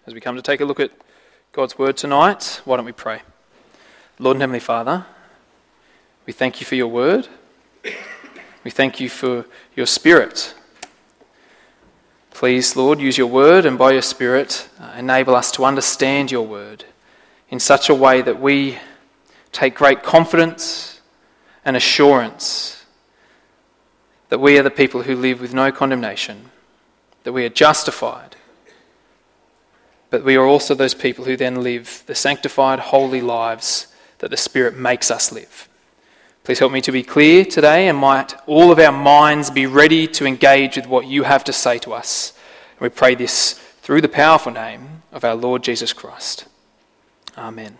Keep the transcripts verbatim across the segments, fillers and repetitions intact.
As we come to take a look at God's word tonight, why don't we pray? Lord and Heavenly Father, we thank you for your word. We thank you for your Spirit. Please, Lord, use your word and by your Spirit uh, enable us to understand your word in such a way that we take great confidence and assurance that we are the people who live with no condemnation, that we are justified, but we are also those people who then live the sanctified, holy lives that the Spirit makes us live. Please help me to be clear today, and might all of our minds be ready to engage with what you have to say to us. And we pray this through the powerful name of our Lord Jesus Christ. Amen.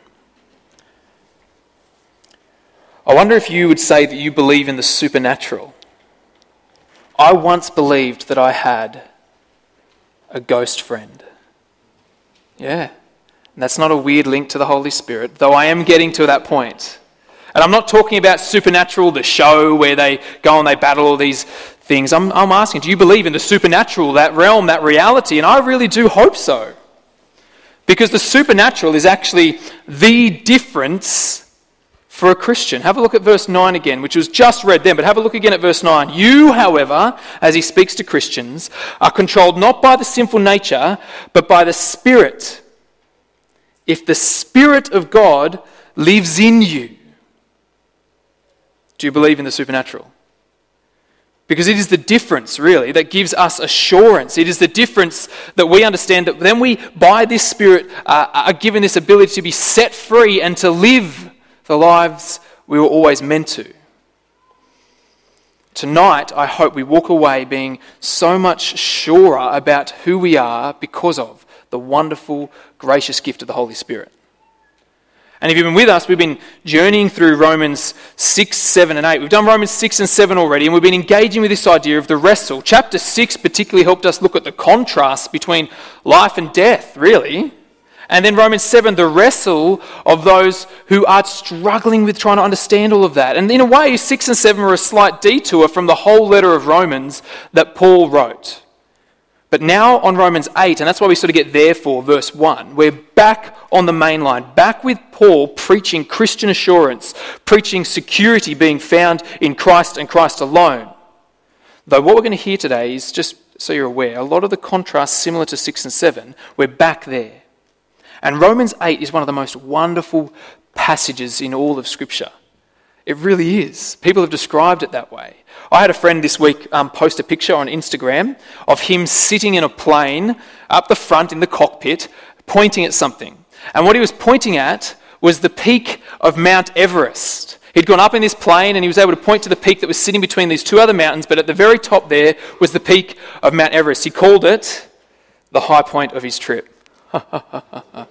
I wonder if you would say that you believe in the supernatural. I once believed that I had a ghost friend. Yeah, and that's not a weird link to the Holy Spirit, though I am getting to that point. And I'm not talking about Supernatural, the show where they go and they battle all these things. I'm, I'm asking, do you believe in the supernatural, that realm, that reality? And I really do hope so. Because the supernatural is actually the difference for a Christian. Have a look at verse nine again, which was just read then, but have a look again at verse nine. You, however, as he speaks to Christians, are controlled not by the sinful nature, but by the Spirit. If the Spirit of God lives in you. Do you believe in the supernatural? Because it is the difference, really, that gives us assurance. It is the difference that we understand that then we, by this Spirit, uh, are given this ability to be set free and to live the lives we were always meant to. Tonight, I hope we walk away being so much surer about who we are because of the wonderful, gracious gift of the Holy Spirit. And if you've been with us, we've been journeying through Romans six, seven and eight. We've done Romans six and seven already, and we've been engaging with this idea of the wrestle. Chapter six particularly helped us look at the contrast between life and death, really. And then Romans seven, the wrestle of those who are struggling with trying to understand all of that. And in a way, six and seven are a slight detour from the whole letter of Romans that Paul wrote. But now on Romans eight, and that's why we sort of get there for verse one, we're back on the main line, back with Paul preaching Christian assurance, preaching security being found in Christ and Christ alone. Though what we're going to hear today is, just so you're aware, a lot of the contrasts similar to six and seven, we're back there. And Romans eight is one of the most wonderful passages in all of Scripture. It really is. People have described it that way. I had a friend this week um, post a picture on Instagram of him sitting in a plane up the front in the cockpit, pointing at something. And what he was pointing at was the peak of Mount Everest. He'd gone up in this plane and he was able to point to the peak that was sitting between these two other mountains, but at the very top there was the peak of Mount Everest. He called it the high point of his trip. But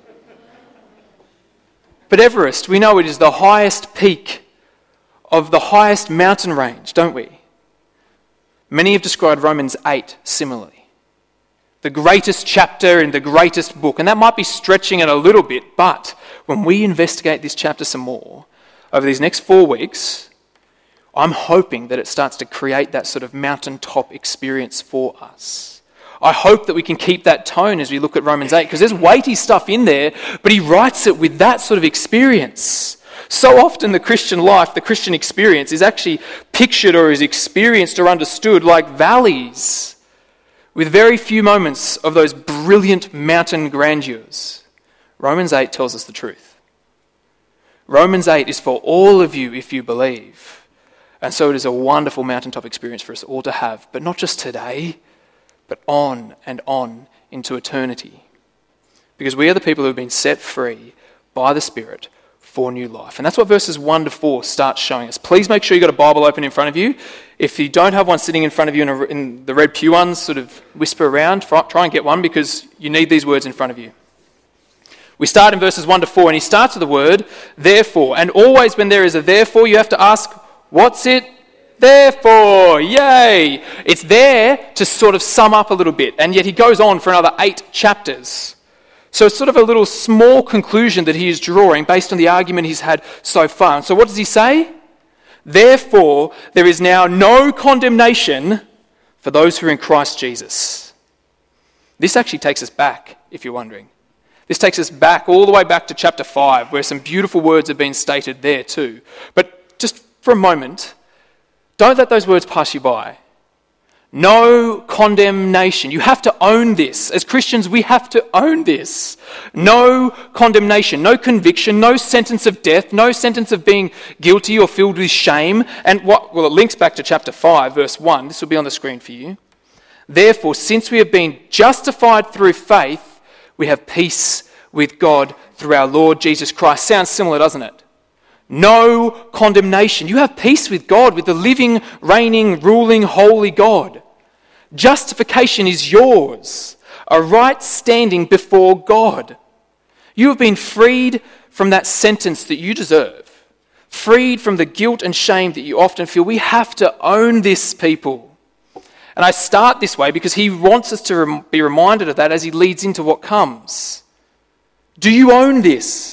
Everest, we know it is the highest peak of the highest mountain range, don't we? Many have described Romans eight similarly. The greatest chapter in the greatest book. And that might be stretching it a little bit, but when we investigate this chapter some more, over these next four weeks, I'm hoping that it starts to create that sort of mountaintop experience for us. I hope that we can keep that tone as we look at Romans eight, because there's weighty stuff in there, but he writes it with that sort of experience. So often the Christian life, the Christian experience is actually pictured or is experienced or understood like valleys with very few moments of those brilliant mountain grandeurs. Romans eight tells us the truth. Romans eight is for all of you if you believe. And so it is a wonderful mountaintop experience for us all to have, but not just today, but on and on into eternity. Because we are the people who have been set free by the Spirit for new life. And that's what verses one to four start showing us. Please make sure you've got a Bible open in front of you. If you don't have one sitting in front of you in, a, in the red pew ones, sort of whisper around, try and get one because you need these words in front of you. We start in verses one to four, and he starts with the word, therefore. And always when there is a therefore, you have to ask, what's it there for? Yay! It's there to sort of sum up a little bit, and yet he goes on for another eight chapters. So it's sort of a little small conclusion that he is drawing based on the argument he's had so far. And so what does he say? Therefore, there is now no condemnation for those who are in Christ Jesus. This actually takes us back, if you're wondering. This takes us back, all the way back to chapter five, where some beautiful words have been stated there too. But just for a moment, don't let those words pass you by. No condemnation. You have to own this. As Christians, we have to own this. No condemnation, no conviction, no sentence of death, no sentence of being guilty or filled with shame. And what, well, it links back to chapter five, verse one. This will be on the screen for you. Therefore, since we have been justified through faith, we have peace with God through our Lord Jesus Christ. Sounds similar, doesn't it? No condemnation. You have peace with God, with the living, reigning, ruling, holy God. Justification is yours, a right standing before God. You have been freed from that sentence that you deserve, freed from the guilt and shame that you often feel. We have to own this, people. And I start this way because he wants us to rem- be reminded of that as he leads into what comes. Do you own this?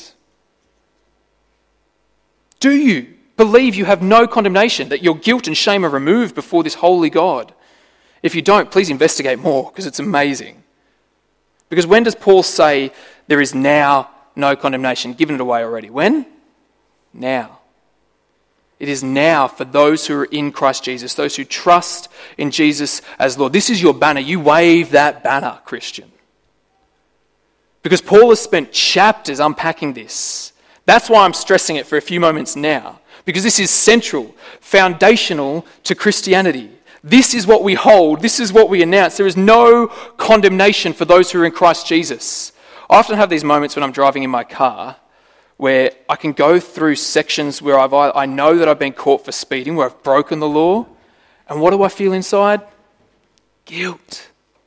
Do you believe you have no condemnation, that your guilt and shame are removed before this holy God? If you don't, please investigate more, because it's amazing. Because when does Paul say there is now no condemnation? Given it away already. When? Now. It is now for those who are in Christ Jesus, those who trust in Jesus as Lord. This is your banner. You wave that banner, Christian. Because Paul has spent chapters unpacking this. That's why I'm stressing it for a few moments now, because this is central, foundational to Christianity. This is what we hold. This is what we announce. There is no condemnation for those who are in Christ Jesus. I often have these moments when I'm driving in my car where I can go through sections where I've, I know that I've been caught for speeding, where I've broken the law, and what do I feel inside? Guilt.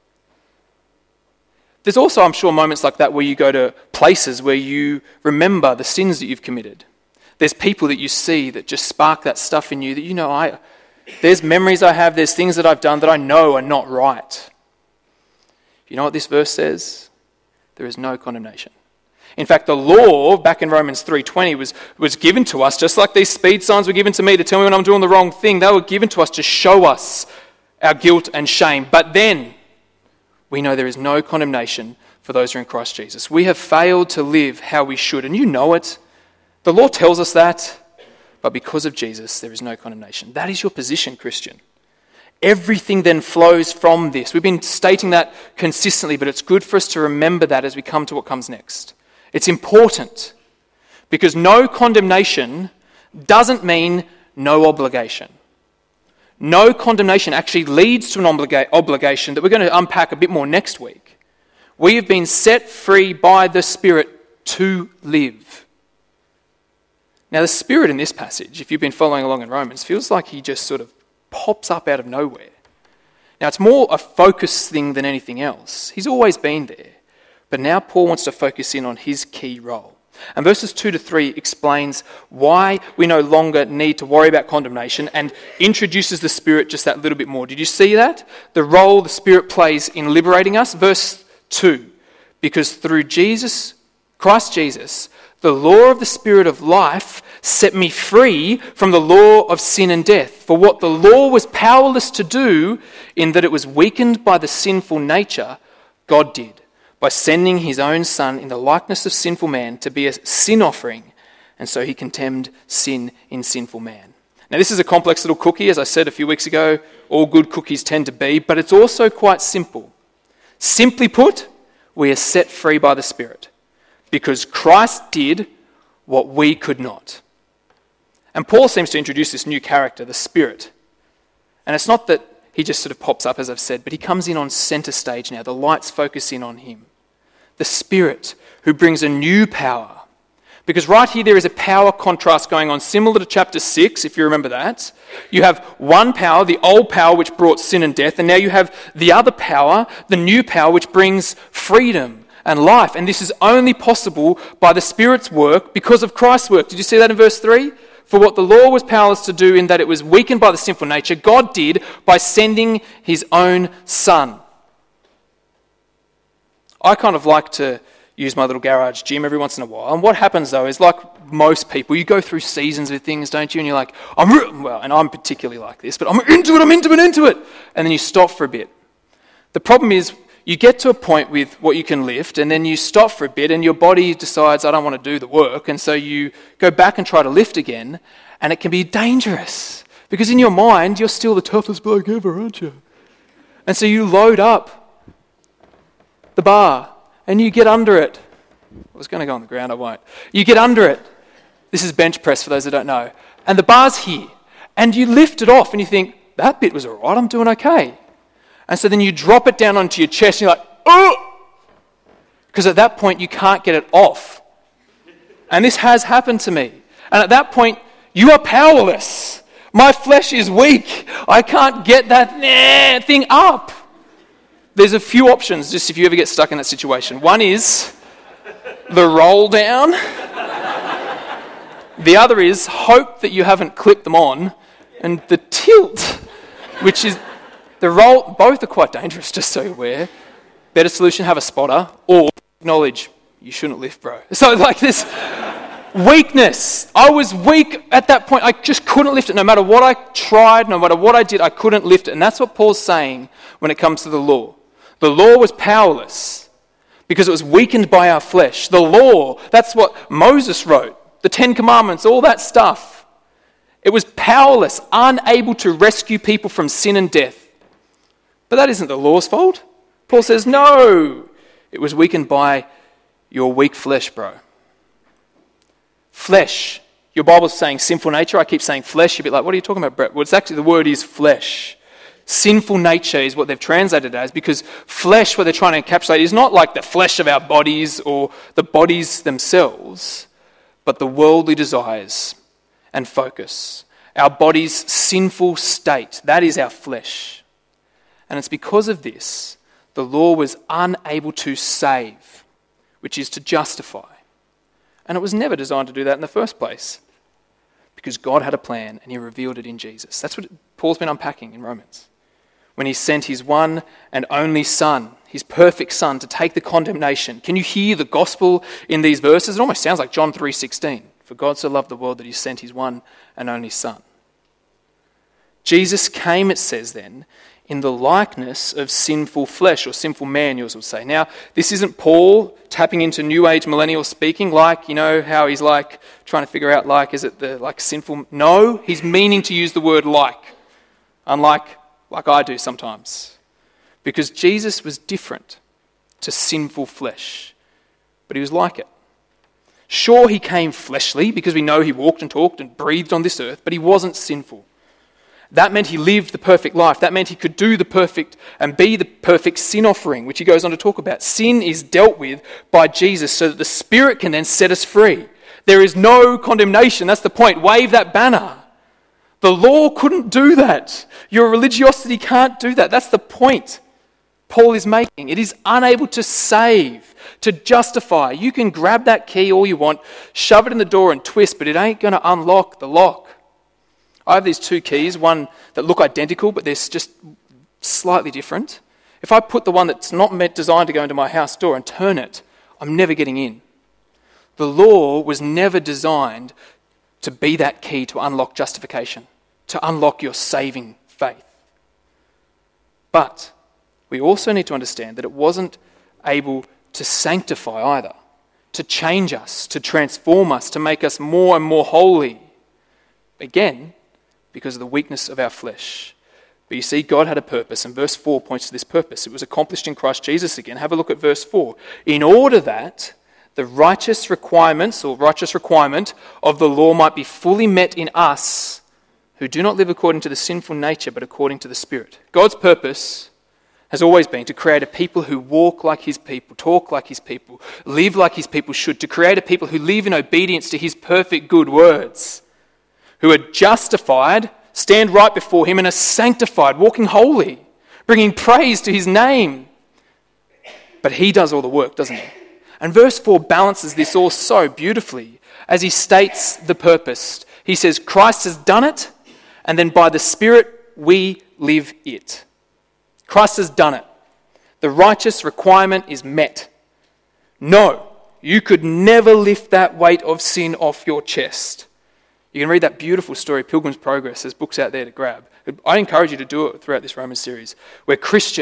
There's also, I'm sure, moments like that where you go to places where you remember the sins that you've committed. There's people that you see that just spark that stuff in you that, you know, I, there's memories I have, there's things that I've done that I know are not right. You know what this verse says? There is no condemnation. In fact, the law, back in Romans three twenty, was, was given to us, just like these speed signs were given to me to tell me when I'm doing the wrong thing. They were given to us to show us our guilt and shame. But then, we know there is no condemnation for those who are in Christ Jesus. We have failed to live how we should, and you know it. The law tells us that, but because of Jesus, there is no condemnation. That is your position, Christian. Everything then flows from this. We've been stating that consistently, but it's good for us to remember that as we come to what comes next. It's important, because no condemnation doesn't mean no obligation. No condemnation actually leads to an obliga- obligation that we're going to unpack a bit more next week. We have been set free by the Spirit to live. Now, the Spirit in this passage, if you've been following along in Romans, feels like he just sort of pops up out of nowhere. Now, it's more a focus thing than anything else. He's always been there. But now Paul wants to focus in on his key role. And verses two to three explains why we no longer need to worry about condemnation and introduces the Spirit just that little bit more. Did you see that? The role the Spirit plays in liberating us. Verse two, because through Jesus, Christ Jesus, the law of the Spirit of life set me free from the law of sin and death. For what the law was powerless to do, in that it was weakened by the sinful nature, God did, by sending his own Son in the likeness of sinful man to be a sin offering, and so he condemned sin in sinful man. Now, this is a complex little cookie, as I said a few weeks ago. All good cookies tend to be, but it's also quite simple. Simply put, we are set free by the Spirit, because Christ did what we could not. And Paul seems to introduce this new character, the Spirit. And it's not that he just sort of pops up, as I've said, but he comes in on centre stage now. The lights focus in on him. The Spirit, who brings a new power. Because right here there is a power contrast going on, similar to chapter six, if you remember that. You have one power, the old power, which brought sin and death, and now you have the other power, the new power, which brings freedom and life. And this is only possible by the Spirit's work because of Christ's work. Did you see that in verse three? For what the law was powerless to do, in that it was weakened by the sinful nature, God did by sending his own Son. I kind of like to use my little garage gym every once in a while. And what happens, though, is like most people, you go through seasons with things, don't you? And you're like, I'm re-, well, and I'm particularly like this, but I'm into it, I'm into it, into it. And then you stop for a bit. The problem is, you get to a point with what you can lift, and then you stop for a bit, and your body decides, I don't want to do the work, and so you go back and try to lift again, and it can be dangerous. Because in your mind, you're still the toughest bloke ever, aren't you? And so you load up the bar, and you get under it. I was going to go on the ground, I won't. You get under it. This is bench press for those that don't know. And the bar's here. And you lift it off and you think, that bit was all right, I'm doing okay. And so then you drop it down onto your chest and you're like, oh! Because at that point you can't get it off. And this has happened to me. And at that point, you are powerless. My flesh is weak. I can't get that nah, thing up. There's a few options just if you ever get stuck in that situation. One is the roll down. The other is hope that you haven't clipped them on. And the tilt, which is the roll, both are quite dangerous, just so you're aware. Better solution, have a spotter, or acknowledge you shouldn't lift, bro. So like this weakness. I was weak at that point. I just couldn't lift it. No matter what I tried, no matter what I did, I couldn't lift it. And that's what Paul's saying when it comes to the law. The law was powerless because it was weakened by our flesh. The law, that's what Moses wrote. The Ten Commandments, all that stuff. It was powerless, unable to rescue people from sin and death. But that isn't the law's fault. Paul says, no, it was weakened by your weak flesh, bro. Flesh. Your Bible's saying sinful nature. I keep saying flesh. You'd be like, what are you talking about, Brett? Well, it's actually, the word is flesh. Sinful nature is what they've translated it as, because flesh, what they're trying to encapsulate, is not like the flesh of our bodies or the bodies themselves, but the worldly desires and focus. Our body's sinful state, that is our flesh. And it's because of this, the law was unable to save, which is to justify. And it was never designed to do that in the first place, because God had a plan and he revealed it in Jesus. That's what Paul's been unpacking in Romans. When he sent his one and only Son, his perfect Son, to take the condemnation. Can you hear the gospel in these verses? It almost sounds like John three sixteen. For God so loved the world that he sent his one and only Son. Jesus came, it says then, in the likeness of sinful flesh, or sinful man, yours would say. Now, this isn't Paul tapping into New Age millennial speaking, like, you know, how he's like trying to figure out, like, is it the like sinful? No, he's meaning to use the word like, unlike like I do sometimes. Because Jesus was different to sinful flesh, but he was like it. Sure, he came fleshly, because we know he walked and talked and breathed on this earth, but he wasn't sinful. That meant he lived the perfect life. That meant he could do the perfect and be the perfect sin offering, which he goes on to talk about. Sin is dealt with by Jesus so that the Spirit can then set us free. There is no condemnation. That's the point. Wave that banner. The law couldn't do that. Your religiosity can't do that. That's the point Paul is making. It is unable to save, to justify. You can grab that key all you want, shove it in the door and twist, but it ain't going to unlock the lock. I have these two keys, one that look identical, but they're just slightly different. If I put the one that's not meant designed to go into my house door and turn it, I'm never getting in. The law was never designed to be that key to unlock justification, to unlock your saving faith. But we also need to understand that it wasn't able to sanctify either, to change us, to transform us, to make us more and more holy. Again, because of the weakness of our flesh. But you see, God had a purpose, and verse four points to this purpose. It was accomplished in Christ Jesus again. Have a look at verse four. In order that the righteous requirements, or righteous requirement of the law might be fully met in us, who do not live according to the sinful nature, but according to the Spirit. God's purpose has always been to create a people who walk like his people, talk like his people, live like his people should, to create a people who live in obedience to his perfect good words, who are justified, stand right before him, and are sanctified, walking holy, bringing praise to his name. But he does all the work, doesn't he? And verse four balances this all so beautifully as he states the purpose. He says, Christ has done it, and then by the Spirit we live it. Christ has done it. The righteous requirement is met. No, you could never lift that weight of sin off your chest. You can read that beautiful story, Pilgrim's Progress. There's books out there to grab. I encourage you to do it throughout this Romans series, where Christian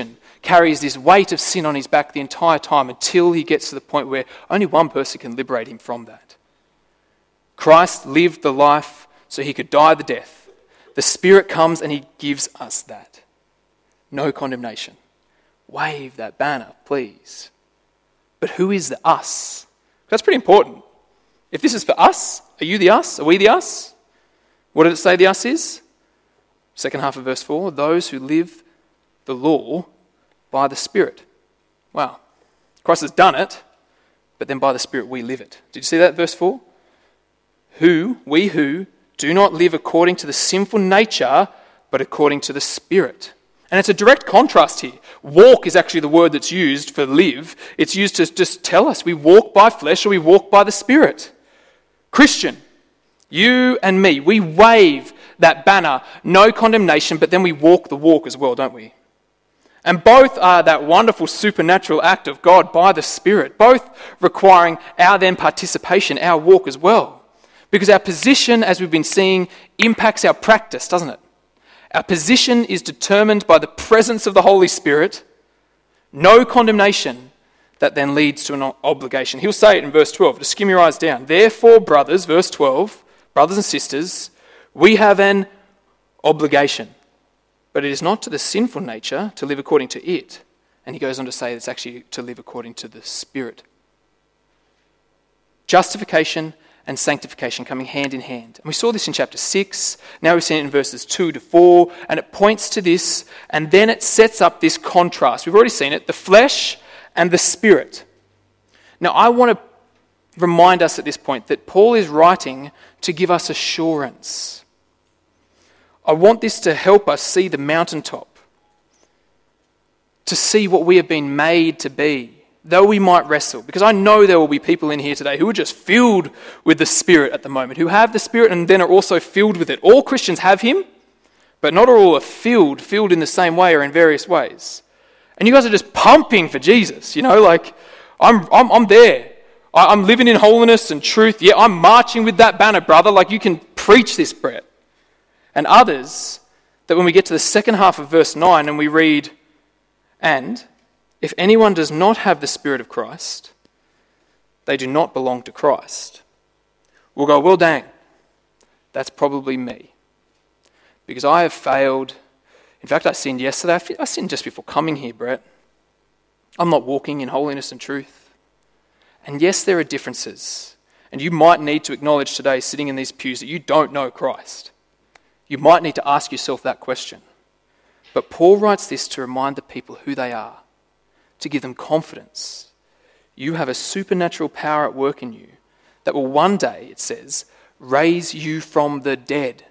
carries this weight of sin on his back the entire time until he gets to the point where only one person can liberate him from that. Christ lived the life so he could die the death. The Spirit comes and he gives us that. No condemnation. Wave that banner, please. But who is the us? That's pretty important. If this is for us, are you the us? Are we the us? What did it say the us is? Second half of verse four, those who live the law by the Spirit. Wow. Christ has done it, but then by the Spirit we live it. Did you see that, verse four? Who, we who, do not live according to the sinful nature, but according to the Spirit. And it's a direct contrast here. Walk is actually the word that's used for live. It's used to just tell us we walk by flesh or we walk by the Spirit. Christian, you and me, we wave that banner, no condemnation, but then we walk the walk as well, don't we? And both are that wonderful supernatural act of God by the Spirit, both requiring our then participation, our walk as well. Because our position, as we've been seeing, impacts our practice, doesn't it? Our position is determined by the presence of the Holy Spirit, no condemnation that then leads to an obligation. He'll say it in verse twelve, to skim your eyes down. Therefore, brothers, verse twelve, brothers and sisters, we have an obligation, but it is not to the sinful nature to live according to it. And he goes on to say it's actually to live according to the Spirit. Justification and sanctification coming hand in hand. And we saw this in chapter six, now we've seen it in verses two to four, and it points to this, and then it sets up this contrast. We've already seen it, the flesh and the Spirit. Now I want to remind us at this point that Paul is writing to give us assurance. I want this to help us see the mountaintop, to see what we have been made to be, though we might wrestle. Because I know there will be people in here today who are just filled with the Spirit at the moment, who have the Spirit and then are also filled with it. All Christians have Him, but not all are filled, filled in the same way or in various ways. And you guys are just pumping for Jesus, you know, like, I'm I'm, I'm there. I, I'm living in holiness and truth. Yeah, I'm marching with that banner, brother. Like, you can preach this, Brett. And others, that when we get to the second half of verse nine and we read, and if anyone does not have the Spirit of Christ, they do not belong to Christ. We'll go, well, dang, that's probably me. Because I have failed. In fact, I sinned yesterday. I sinned just before coming here, Brett. I'm not walking in holiness and truth. And yes, there are differences. And you might need to acknowledge today, sitting in these pews, that you don't know Christ. You might need to ask yourself that question. But Paul writes this to remind the people who they are, to give them confidence. You have a supernatural power at work in you that will one day, it says, raise you from the dead.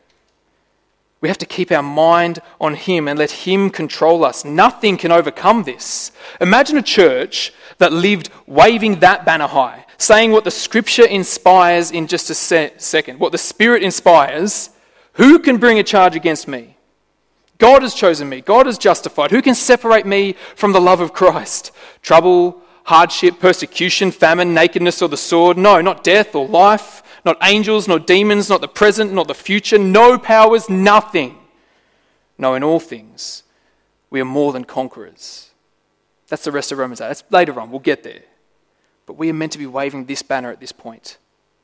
We have to keep our mind on Him and let Him control us. Nothing can overcome this. Imagine a church that lived waving that banner high, saying what the Scripture inspires in just a se- second, what the Spirit inspires. Who can bring a charge against me? God has chosen me. God has justified. Who can separate me from the love of Christ? Trouble, hardship, persecution, famine, nakedness, or the sword? No, not death or life, not angels, nor demons, not the present, not the future. No powers, nothing. No, in all things, we are more than conquerors. That's the rest of Romans eight. That's later on. We'll get there. But we are meant to be waving this banner at this point.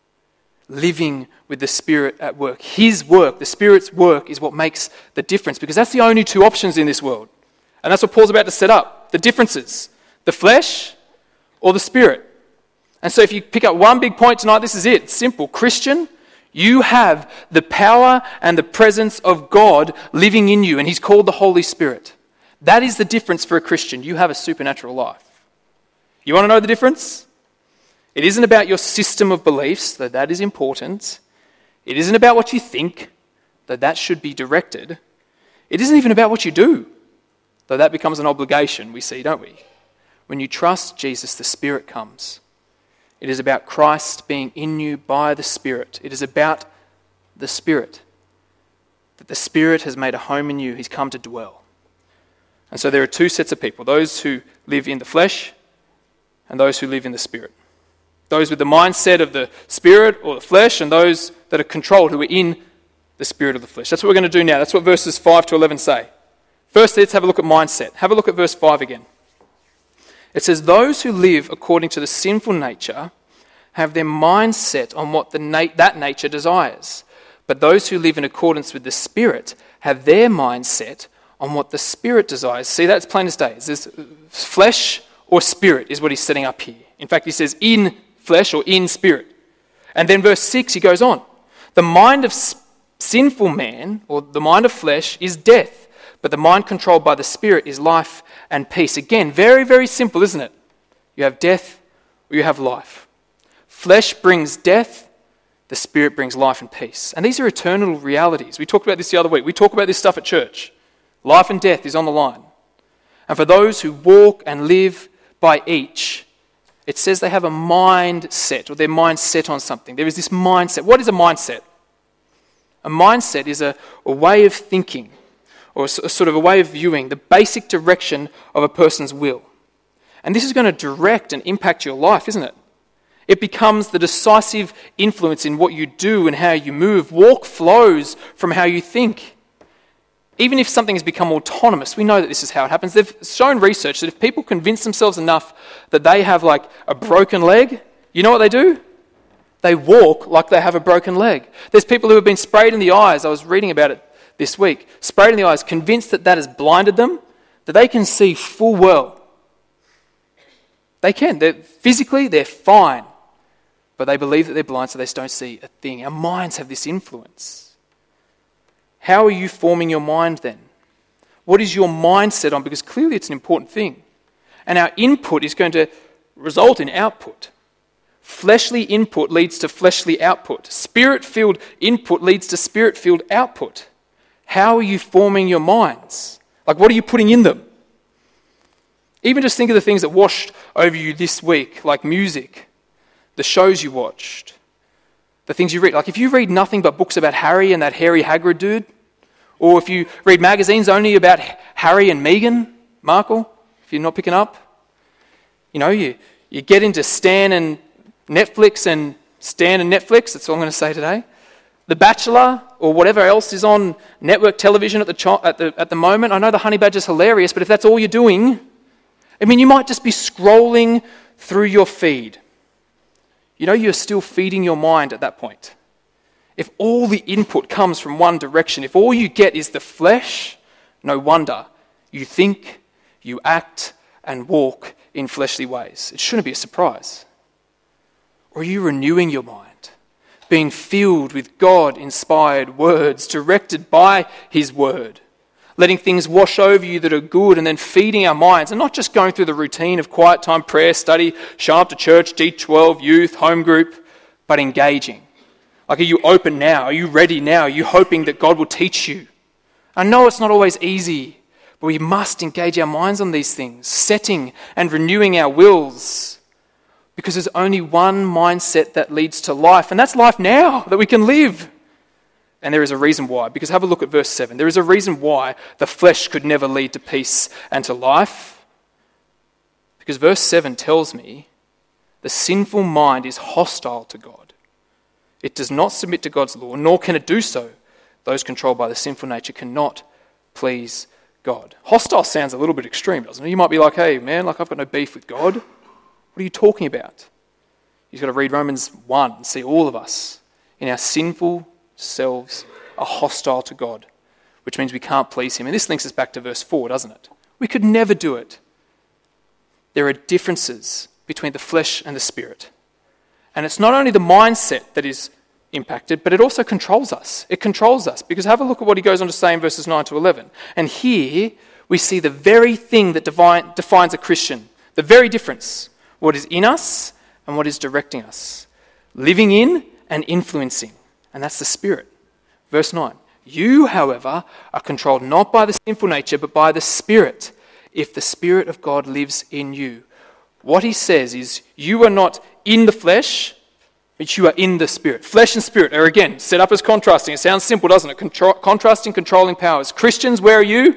Living with the Spirit at work. His work, the Spirit's work, is what makes the difference, because that's the only two options in this world. And that's what Paul's about to set up. The differences. The flesh or the Spirit. And so if you pick up one big point tonight, this is it. It's simple. Christian, you have the power and the presence of God living in you, and He's called the Holy Spirit. That is the difference for a Christian. You have a supernatural life. You want to know the difference? It isn't about your system of beliefs, though that is important. It isn't about what you think, though that should be directed. It isn't even about what you do, though that becomes an obligation, we see, don't we? When you trust Jesus, the Spirit comes. It is about Christ being in you by the Spirit. It is about the Spirit. That the Spirit has made a home in you. He's come to dwell. And so there are two sets of people. Those who live in the flesh and those who live in the Spirit. Those with the mindset of the Spirit or the flesh, and those that are controlled, who are in the spirit of the flesh. That's what we're going to do now. That's what verses five to eleven say. First, let's have a look at mindset. Have a look at verse five again. It says, those who live according to the sinful nature have their mind set on what the na- that nature desires. But those who live in accordance with the Spirit have their mind set on what the Spirit desires. See, that's plain as day. It says flesh or spirit is what he's setting up here. In fact, he says in flesh or in spirit. And then verse six, he goes on. The mind of sinful man, or the mind of flesh, is death, but the mind controlled by the Spirit is life and peace. Again, very, very simple, isn't it? You have death or you have life. Flesh brings death, the Spirit brings life and peace. And these are eternal realities. We talked about this the other week. We talk about this stuff at church. Life and death is on the line. And for those who walk and live by each, it says they have a mindset, or their mind set on something. There is this mindset. What is a mindset? A mindset is a, a way of thinking, or a, a sort of a way of viewing the basic direction of a person's will. And this is going to direct and impact your life, isn't it? It becomes the decisive influence in what you do and how you move. Walk flows from how you think. Even if something has become autonomous, we know that this is how it happens. They've shown research that if people convince themselves enough that they have like a broken leg, you know what they do? They walk like they have a broken leg. There's people who have been sprayed in the eyes. I was reading about it this week. Sprayed in the eyes, convinced that that has blinded them, that they can see full well. They can. They're, physically, they're fine. But they believe that they're blind, so they don't see a thing. Our minds have this influence. How are you forming your mind then? What is your mindset on? Because clearly it's an important thing. And our input is going to result in output. Fleshly input leads to fleshly output. Spirit-filled input leads to spirit-filled output. How are you forming your minds? Like, what are you putting in them? Even just think of the things that washed over you this week, like music, the shows you watched, the things you read. Like, if you read nothing but books about Harry and that hairy Hagrid dude, or if you read magazines only about Harry and Meghan Markle, if you're not picking up, you know, you, you get into Stan and Netflix and Stan and Netflix, that's all I'm going to say today. The Bachelor, or whatever else is on network television at the, cho- at the at the moment. I know the Honey Badger's hilarious, but if that's all you're doing, I mean, you might just be scrolling through your feed. You know, you're still feeding your mind at that point. If all the input comes from one direction, if all you get is the flesh, no wonder you think, you act, and walk in fleshly ways. It shouldn't be a surprise. Or are you renewing your mind, being filled with God-inspired words, directed by His Word, letting things wash over you that are good, and then feeding our minds, and not just going through the routine of quiet time, prayer, study, show up to church, D twelve, youth, home group, but engaging. Like, are you open now? Are you ready now? Are you hoping that God will teach you? I know it's not always easy, but we must engage our minds on these things, setting and renewing our wills, because there's only one mindset that leads to life, and that's life now, that we can live. And there is a reason why, because have a look at verse seven. There is a reason why the flesh could never lead to peace and to life. Because verse seven tells me the sinful mind is hostile to God. It does not submit to God's law, nor can it do so. Those controlled by the sinful nature cannot please God. Hostile sounds a little bit extreme, doesn't it? You might be like, hey, man, like I've got no beef with God. What are you talking about? You've got to read Romans one and see all of us in our sinful selves are hostile to God, which means we can't please Him. And this links us back to verse four, doesn't it? We could never do it. There are differences between the flesh and the spirit. And it's not only the mindset that is impacted, but it also controls us. It controls us, because have a look at what he goes on to say in verses nine to eleven. And here we see the very thing that divine, defines a Christian, the very difference, what is in us and what is directing us, living in and influencing. And that's the Spirit. Verse nine. You, however, are controlled not by the sinful nature, but by the Spirit, if the Spirit of God lives in you. What he says is, you are not in the flesh, but you are in the Spirit. Flesh and Spirit are, again, set up as contrasting. It sounds simple, doesn't it? Contro- contrasting, controlling powers. Christians, where are you?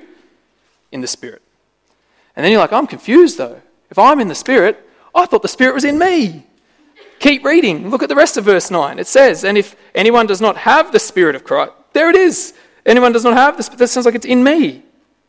In the Spirit. And then you're like, I'm confused, though. If I'm in the Spirit, I thought the Spirit was in me. Keep reading. Look at the rest of verse nine. It says, and if anyone does not have the Spirit of Christ, there it is. Anyone does not have the Spirit, that sounds like it's in me.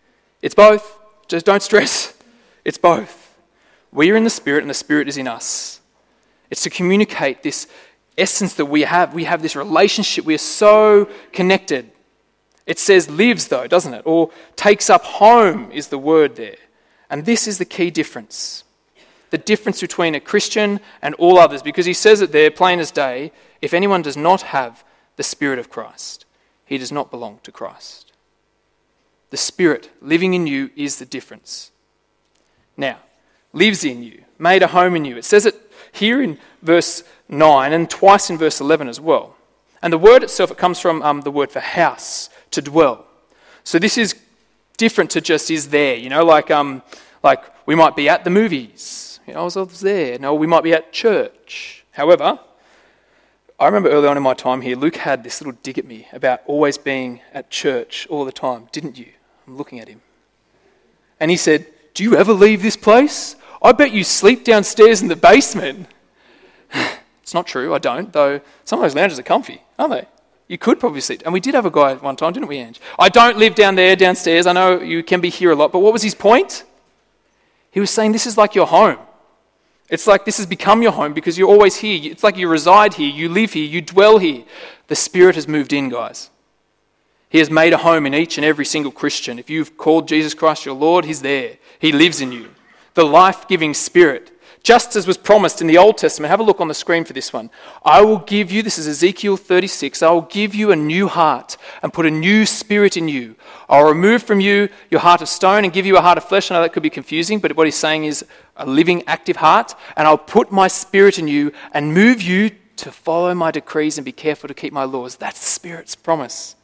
It's both. Just don't stress. It's both. We are in the Spirit and the Spirit is in us. It's to communicate this essence that we have. We have this relationship. We are so connected. It says lives though, doesn't it? Or takes up home is the word there. And this is the key difference. The difference between a Christian and all others. Because he says it there, plain as day, if anyone does not have the Spirit of Christ, he does not belong to Christ. The Spirit living in you is the difference. Now, lives in you, made a home in you. It says it here in verse nine and twice in verse eleven as well. And the word itself, it comes from um, the word for house, to dwell. So this is different to just is there, you know, like um, like we might be at the movies. You know, I was, I was there. No, we might be at church. However, I remember early on in my time here, Luke had this little dig at me about always being at church all the time, didn't you? I'm looking at him. And he said, do you ever leave this place? I bet you sleep downstairs in the basement. It's not true, I don't, though some of those lounges are comfy, aren't they? You could probably sleep. And we did have a guy one time, didn't we, Ange? I don't live down there, downstairs. I know you can be here a lot, but what was his point? He was saying this is like your home. It's like this has become your home because you're always here. It's like you reside here, you live here, you dwell here. The Spirit has moved in, guys. He has made a home in each and every single Christian. If you've called Jesus Christ your Lord, He's there. He lives in you. The life-giving Spirit. Just as was promised in the Old Testament. Have a look on the screen for this one. I will give you, this is Ezekiel thirty-six, I will give you a new heart and put a new spirit in you. I'll remove from you your heart of stone and give you a heart of flesh. I know that could be confusing, but what he's saying is a living, active heart. And I'll put my spirit in you and move you to follow my decrees and be careful to keep my laws. That's the Spirit's promise.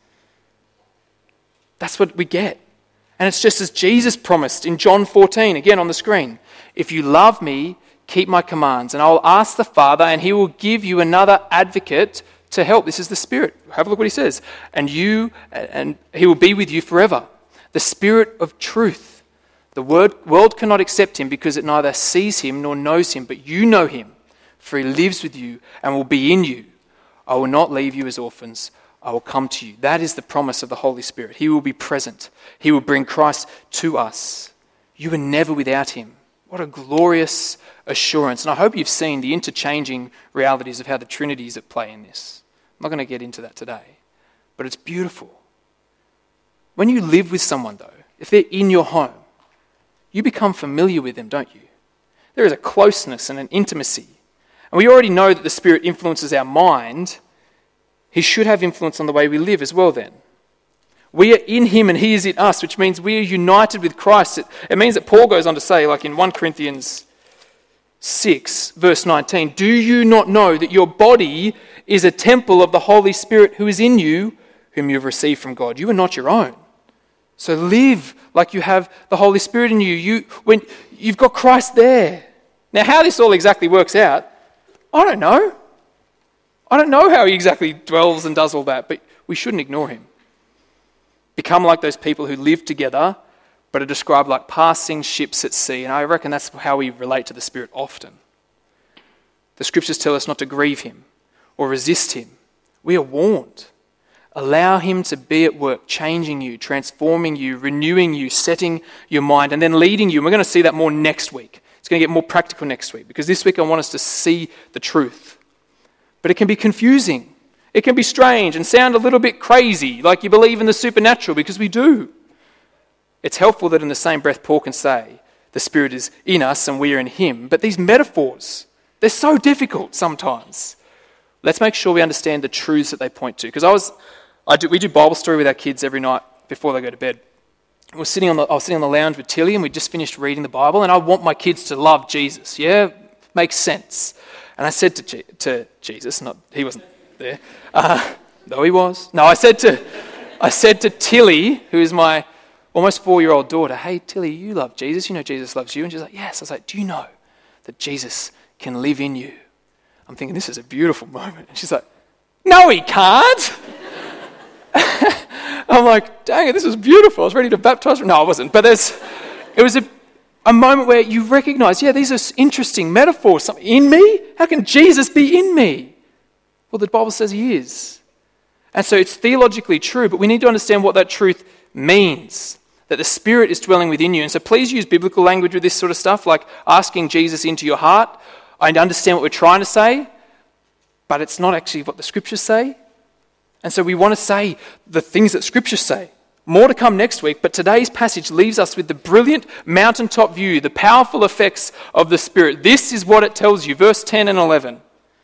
That's what we get. And it's just as Jesus promised in John fourteen, again on the screen. If you love me, keep my commands, and I will ask the Father, and he will give you another advocate to help. This is the Spirit. Have a look what he says. And you, and he will be with you forever. The Spirit of truth. The word, world cannot accept him because it neither sees him nor knows him, but you know him, for he lives with you and will be in you. I will not leave you as orphans. I will come to you. That is the promise of the Holy Spirit. He will be present. He will bring Christ to us. You are never without him. What a glorious assurance. And I hope you've seen the interchanging realities of how the Trinity is at play in this. I'm not going to get into that today. But it's beautiful. When you live with someone, though, if they're in your home, you become familiar with them, don't you? There is a closeness and an intimacy. And we already know that the Spirit influences our mind. He should have influence on the way we live as well then. We are in him and he is in us, which means we are united with Christ. It, it means that Paul goes on to say, like in First Corinthians six, verse nineteen, do you not know that your body is a temple of the Holy Spirit who is in you, whom you have received from God? You are not your own. So live like you have the Holy Spirit in you. You when you've got Christ there. Now how this all exactly works out, I don't know. I don't know how he exactly dwells and does all that, but we shouldn't ignore him. Become like those people who live together, but are described like passing ships at sea. And I reckon that's how we relate to the Spirit often. The Scriptures tell us not to grieve him or resist him. We are warned. Allow him to be at work, changing you, transforming you, renewing you, setting your mind, and then leading you. And we're going to see that more next week. It's going to get more practical next week, because this week I want us to see the truth. But it can be confusing. It can be strange and sound a little bit crazy, like you believe in the supernatural, because we do. It's helpful that in the same breath Paul can say the Spirit is in us and we are in him. But these metaphors, they're so difficult sometimes. Let's make sure we understand the truths that they point to. Because I was, I do, we do Bible story with our kids every night before they go to bed. We're sitting on the, I was sitting on the lounge with Tilly and we just finished reading the Bible, and I want my kids to love Jesus. Yeah, makes sense. And I said to, G- to Jesus, not he wasn't there. Uh, no, he was. No, I said to, I said to Tilly, who is my almost four-year-old daughter, hey, Tilly, you love Jesus. You know Jesus loves you. And she's like, yes. I was like, do you know that Jesus can live in you? I'm thinking, this is a beautiful moment. And she's like, no, he can't. I'm like, dang it, this is beautiful. I was ready to baptize her. No, I wasn't. But there's, it was a, a moment where you recognize, yeah, these are interesting metaphors. Something in me? How can Jesus be in me? Well, the Bible says he is. And so it's theologically true, but we need to understand what that truth means. that the Spirit is dwelling within you. And so please use biblical language with this sort of stuff, like asking Jesus into your heart. I understand what we're trying to say, but it's not actually what the Scriptures say. And so we want to say the things that Scriptures say. More to come next week, but today's passage leaves us with the brilliant mountaintop view, the powerful effects of the Spirit. This is what it tells you, verse ten and eleven.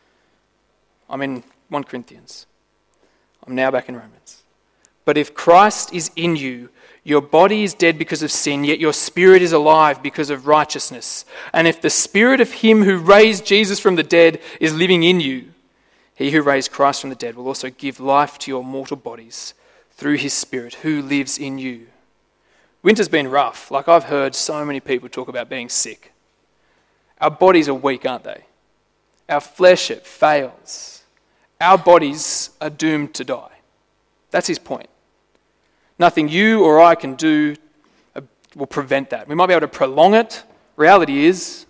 I'm in First Corinthians. I'm now back in Romans. But if Christ is in you, your body is dead because of sin, yet your spirit is alive because of righteousness. And if the Spirit of him who raised Jesus from the dead is living in you, he who raised Christ from the dead will also give life to your mortal bodies through his Spirit who lives in you. Winter's been rough. Like, I've heard so many people talk about being sick. Our bodies are weak, aren't they? Our flesh, it fails. Our bodies are doomed to die. That's his point. Nothing you or I can do will prevent that. We might be able to prolong it. Reality is,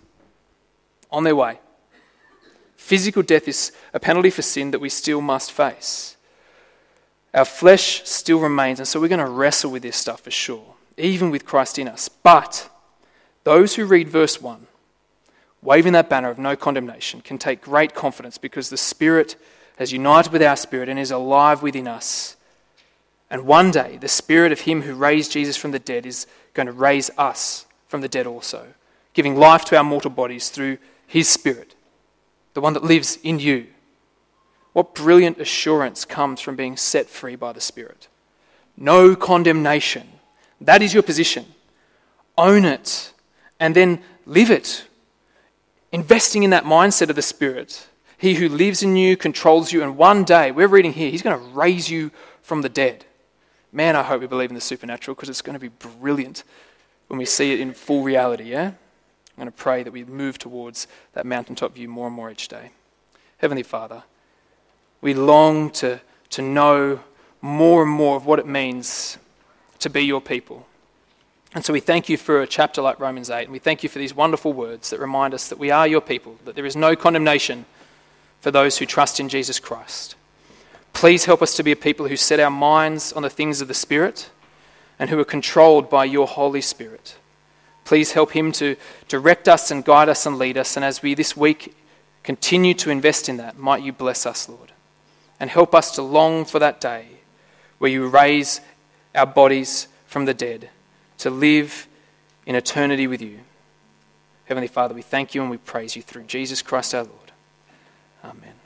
on their way. Physical death is a penalty for sin that we still must face. Our flesh still remains, and so we're going to wrestle with this stuff for sure, even with Christ in us. But those who read verse one, waving that banner of no condemnation, can take great confidence because the Spirit has united with our spirit and is alive within us. And one day, the Spirit of him who raised Jesus from the dead is going to raise us from the dead also, giving life to our mortal bodies through his Spirit, the one that lives in you. What brilliant assurance comes from being set free by the Spirit. No condemnation. That is your position. Own it and then live it. Investing in that mindset of the Spirit. He who lives in you controls you, and one day, we're reading here, he's going to raise you from the dead. Man, I hope we believe in the supernatural because it's going to be brilliant when we see it in full reality, yeah? I'm going to pray that we move towards that mountaintop view more and more each day. Heavenly Father, we long to, to know more and more of what it means to be your people. And so we thank you for a chapter like Romans eight, and we thank you for these wonderful words that remind us that we are your people, that there is no condemnation for those who trust in Jesus Christ. Please help us to be a people who set our minds on the things of the Spirit and who are controlled by your Holy Spirit. Please help him to direct us and guide us and lead us. And as we this week continue to invest in that, might you bless us, Lord. And help us to long for that day where you raise our bodies from the dead to live in eternity with you. Heavenly Father, we thank you and we praise you through Jesus Christ our Lord. Amen.